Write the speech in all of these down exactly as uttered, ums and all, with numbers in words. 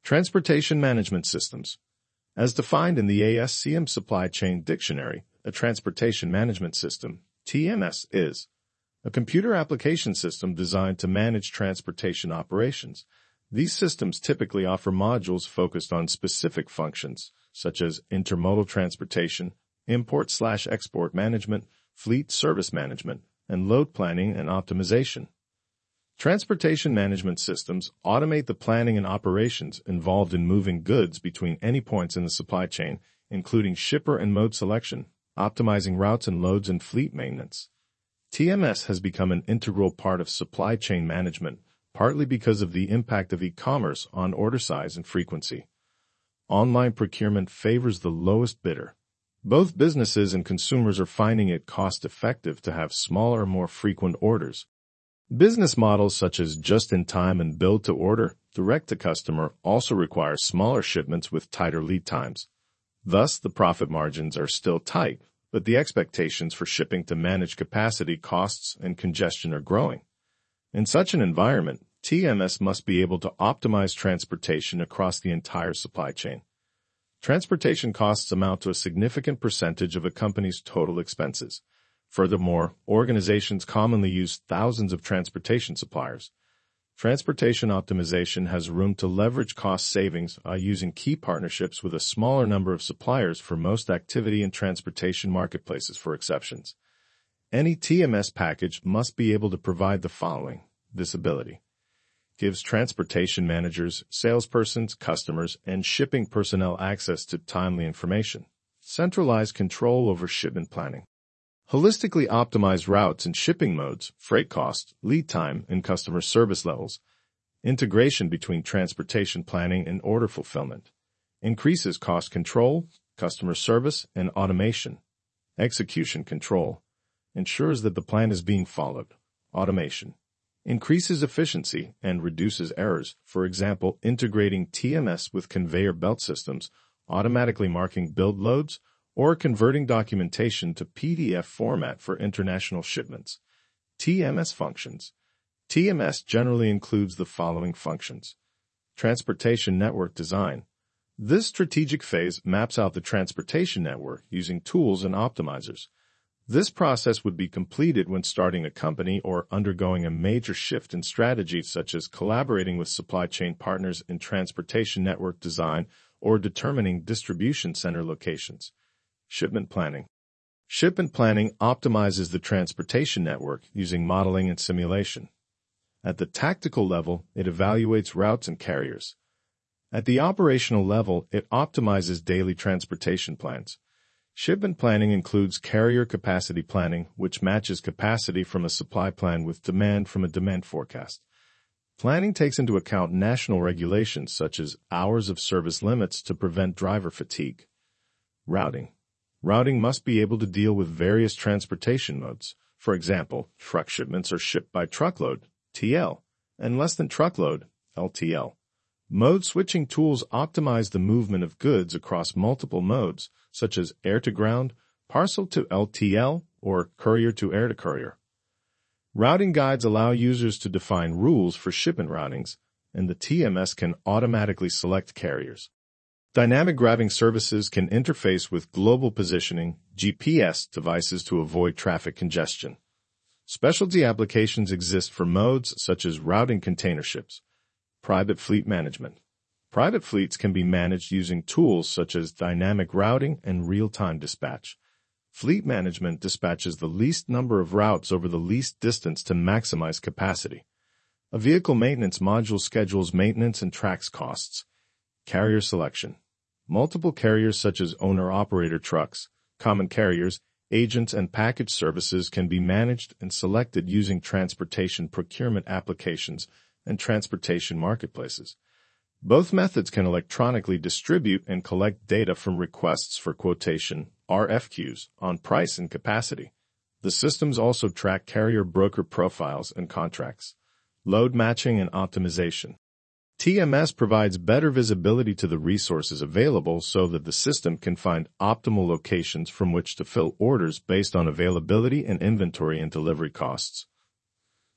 Transportation Management Systems. As defined in the A S C M Supply Chain Dictionary, a transportation management system, T M S, is a computer application system designed to manage transportation operations. These systems typically offer modules focused on specific functions, such as intermodal transportation, import-slash-export management, fleet service management, and load planning and optimization. Transportation management systems automate the planning and operations involved in moving goods between any points in the supply chain, including shipper and mode selection, optimizing routes and loads, and fleet maintenance. T M S has become an integral part of supply chain management, partly because of the impact of e-commerce on order size and frequency. Online procurement favors the lowest bidder. Both businesses and consumers are finding it cost-effective to have smaller, more frequent orders. Business models such as just-in-time and build-to-order, direct-to-customer, also require smaller shipments with tighter lead times. Thus, the profit margins are still tight, but the expectations for shipping to manage capacity, costs, and congestion are growing. In such an environment, T M S must be able to optimize transportation across the entire supply chain. Transportation costs amount to a significant percentage of a company's total expenses. Furthermore, organizations commonly use thousands of transportation suppliers. Transportation optimization has room to leverage cost savings by using key partnerships with a smaller number of suppliers for most activity in transportation marketplaces for exceptions. Any T M S package must be able to provide the following. This ability gives transportation managers, salespersons, customers, and shipping personnel access to timely information, centralized control over shipment planning, holistically optimized routes and shipping modes, freight costs, lead time, and customer service levels, integration between transportation planning and order fulfillment, increases cost control, customer service, and automation, execution control, ensures that the plan is being followed, automation, increases efficiency and reduces errors, for example, integrating T M S with conveyor belt systems, automatically marking build loads, or converting documentation to P D F format for international shipments. T M S functions. T M S generally includes the following functions. Transportation network design. This strategic phase maps out the transportation network using tools and optimizers. This process would be completed when starting a company or undergoing a major shift in strategy, such as collaborating with supply chain partners in transportation network design or determining distribution center locations. Shipment planning. Shipment planning optimizes the transportation network using modeling and simulation. At the tactical level, it evaluates routes and carriers. At the operational level, it optimizes daily transportation plans. Shipment planning includes carrier capacity planning, which matches capacity from a supply plan with demand from a demand forecast. Planning takes into account national regulations such as hours of service limits to prevent driver fatigue. Routing. Routing must be able to deal with various transportation modes. For example, truck shipments are shipped by truckload, T L, and less than truckload, L T L. Mode switching tools optimize the movement of goods across multiple modes, such as air-to-ground, parcel-to-L T L, or courier-to-air-to-courier. Routing guides allow users to define rules for shipment routings, and the T M S can automatically select carriers. Dynamic routing services can interface with global positioning, G P S devices to avoid traffic congestion. Specialty applications exist for modes such as routing container ships. Private fleet management. Private fleets can be managed using tools such as dynamic routing and real-time dispatch. Fleet management dispatches the least number of routes over the least distance to maximize capacity. A vehicle maintenance module schedules maintenance and tracks costs. Carrier selection. Multiple carriers such as owner-operator trucks, common carriers, agents, and package services can be managed and selected using transportation procurement applications and transportation marketplaces. Both methods can electronically distribute and collect data from requests for quotation, R F Qs, on price and capacity. The systems also track carrier broker profiles and contracts. Load matching and optimization. T M S provides better visibility to the resources available so that the system can find optimal locations from which to fill orders based on availability and inventory and delivery costs.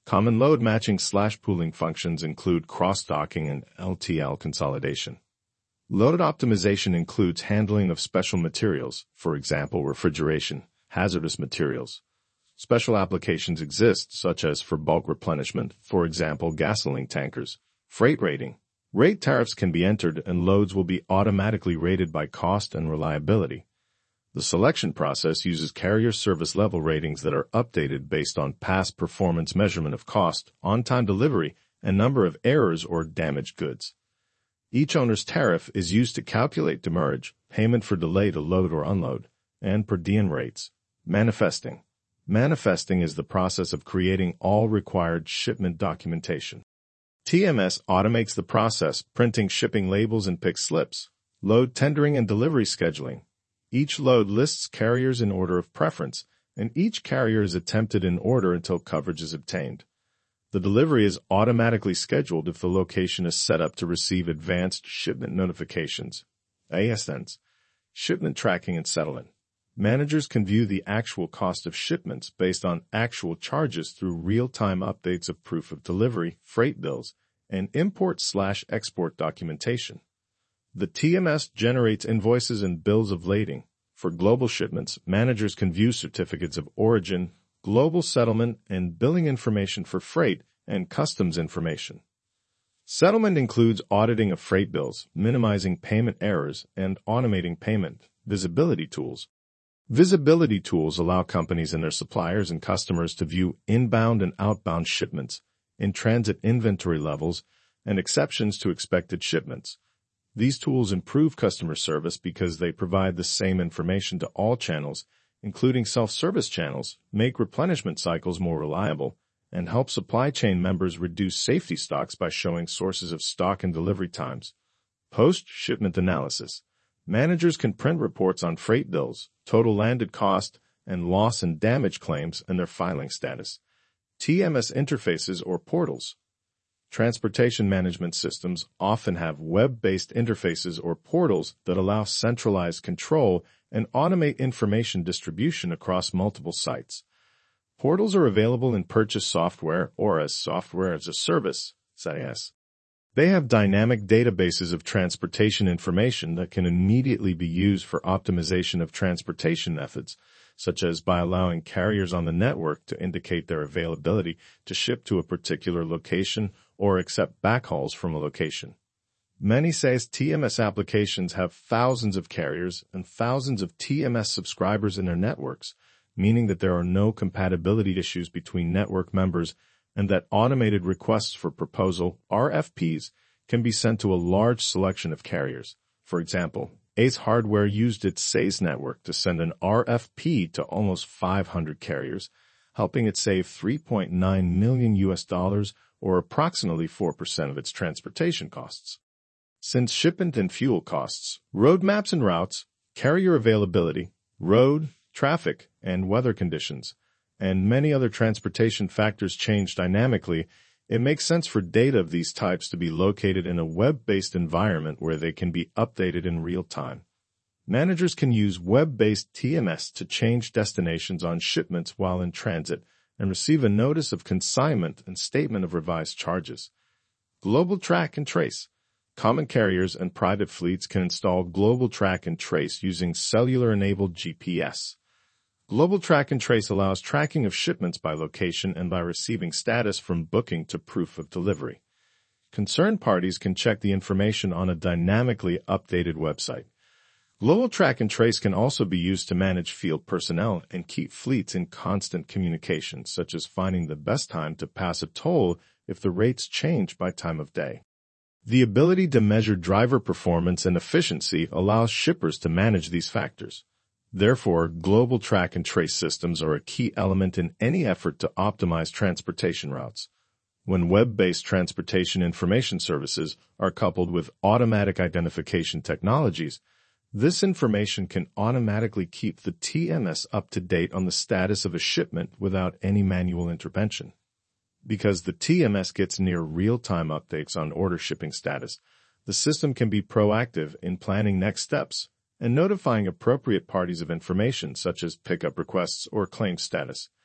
Common load matching slash pooling functions include cross-docking and L T L consolidation. Load optimization includes handling of special materials, for example, refrigeration, hazardous materials. Special applications exist, such as for bulk replenishment, for example, gasoline tankers. Freight rating. Rate tariffs can be entered and loads will be automatically rated by cost and reliability. The selection process uses carrier service level ratings that are updated based on past performance measurement of cost, on-time delivery, and number of errors or damaged goods. Each owner's tariff is used to calculate demurrage, payment for delay to load or unload, and per diem rates. Manifesting. Manifesting is the process of creating all required shipment documentation. T M S automates the process, printing shipping labels and pick slips. Load tendering and delivery scheduling. Each load lists carriers in order of preference, and each carrier is attempted in order until coverage is obtained. The delivery is automatically scheduled if the location is set up to receive advanced shipment notifications. A S Ns. Shipment tracking and settlement. Managers can view the actual cost of shipments based on actual charges through real-time updates of proof of delivery, freight bills, and import-slash-export documentation. The T M S generates invoices and bills of lading. For global shipments, managers can view certificates of origin, global settlement, and billing information for freight and customs information. Settlement includes auditing of freight bills, minimizing payment errors, and automating payment. Visibility tools. Visibility tools allow companies and their suppliers and customers to view inbound and outbound shipments, in-transit inventory levels, and exceptions to expected shipments. These tools improve customer service because they provide the same information to all channels, including self-service channels, make replenishment cycles more reliable, and help supply chain members reduce safety stocks by showing sources of stock and delivery times. Post-shipment analysis. Managers can print reports on freight bills, total landed cost, and loss and damage claims and their filing status. T M S interfaces or portals. Transportation management systems often have web-based interfaces or portals that allow centralized control and automate information distribution across multiple sites. Portals are available in purchase software or as software as a service, S A S. They have dynamic databases of transportation information that can immediately be used for optimization of transportation methods, such as by allowing carriers on the network to indicate their availability to ship to a particular location or accept backhauls from a location. Many S A S T M S applications have thousands of carriers and thousands of T M S subscribers in their networks, meaning that there are no compatibility issues between network members and that automated requests for proposal, R F Ps, can be sent to a large selection of carriers. For example, Ace Hardware used its S A S network to send an R F P to almost five hundred carriers, helping it save three point nine million U S dollars or approximately four percent of its transportation costs. Since shipment and fuel costs, road maps and routes, carrier availability, road, traffic, and weather conditions, and many other transportation factors change dynamically, it makes sense for data of these types to be located in a web-based environment where they can be updated in real time. Managers can use web-based T M S to change destinations on shipments while in transit and receive a notice of consignment and statement of revised charges. Global Track and Trace. Common carriers and private fleets can install Global Track and Trace using cellular-enabled G P S. Global Track and Trace allows tracking of shipments by location and by receiving status from booking to proof of delivery. Concerned parties can check the information on a dynamically updated website. Global Track and Trace can also be used to manage field personnel and keep fleets in constant communication, such as finding the best time to pass a toll if the rates change by time of day. The ability to measure driver performance and efficiency allows shippers to manage these factors. Therefore, Global Track and Trace systems are a key element in any effort to optimize transportation routes. When web-based transportation information services are coupled with automatic identification technologies, this information can automatically keep the T M S up to date on the status of a shipment without any manual intervention. Because the T M S gets near real-time updates on order shipping status, the system can be proactive in planning next steps and notifying appropriate parties of information such as pickup requests or claim status.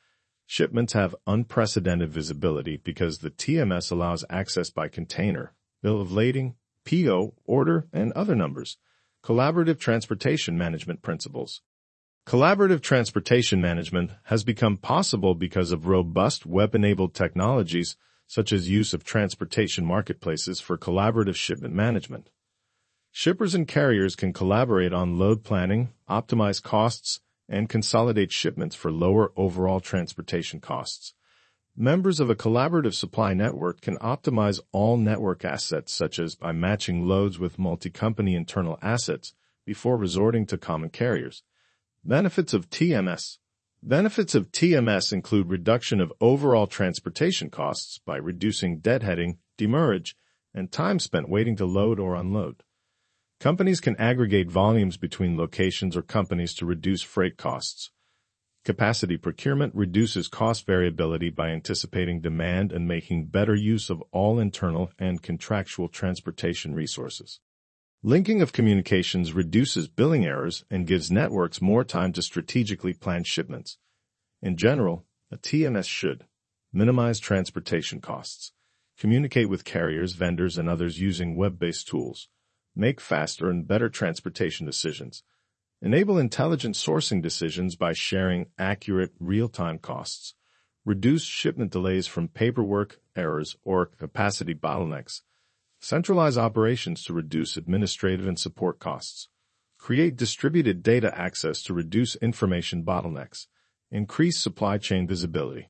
Shipments have unprecedented visibility because the T M S allows access by container, bill of lading, P O, order, and other numbers. Collaborative Transportation Management Principles. Collaborative transportation management has become possible because of robust web-enabled technologies such as use of transportation marketplaces for collaborative shipment management. Shippers and carriers can collaborate on load planning, optimize costs, and consolidate shipments for lower overall transportation costs. Members of a collaborative supply network can optimize all network assets such as by matching loads with multi-company internal assets before resorting to common carriers. Benefits of T M S. Benefits of T M S include reduction of overall transportation costs by reducing deadheading, demurrage, and time spent waiting to load or unload. Companies can aggregate volumes between locations or companies to reduce freight costs. Capacity procurement reduces cost variability by anticipating demand and making better use of all internal and contractual transportation resources. Linking of communications reduces billing errors and gives networks more time to strategically plan shipments. In general, a T M S should minimize transportation costs, communicate with carriers, vendors, and others using web-based tools, make faster and better transportation decisions, enable intelligent sourcing decisions by sharing accurate, real-time costs, reduce shipment delays from paperwork errors or capacity bottlenecks, centralize operations to reduce administrative and support costs, create distributed data access to reduce information bottlenecks, increase supply chain visibility.